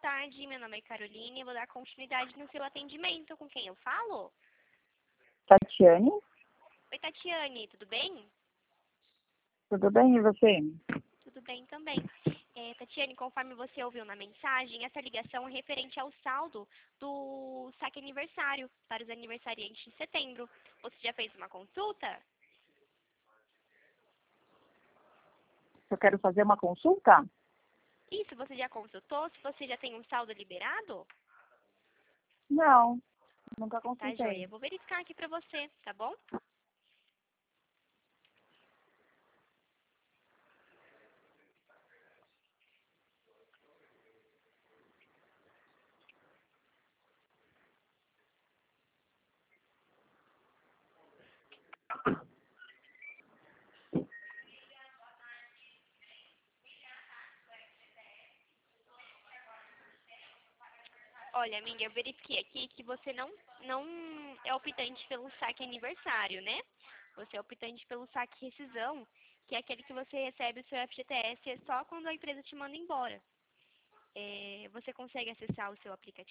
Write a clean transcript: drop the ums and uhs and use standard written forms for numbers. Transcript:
tarde, meu nome é Caroline e vou dar continuidade no seu atendimento. Com quem eu falo? Tatiane, Oi, Tatiane, tudo bem? tudo bem e você? Tudo bem também. Tatiane, conforme você ouviu na mensagem, essa ligação é referente ao saldo do saque aniversário para os aniversariantes de setembro. Você já fez uma consulta? Eu quero fazer uma consulta? Isso, você já consultou? Se você já tem um saldo liberado? Não, nunca Tá, joia. consultei. Eu vou verificar aqui pra você, tá bom? Olha, amiga, eu verifiquei aqui que você não é optante pelo saque aniversário, né? Você é optante pelo saque rescisão, que é aquele que você recebe o seu FGTS só quando a empresa te manda embora. Você consegue acessar o seu aplicativo?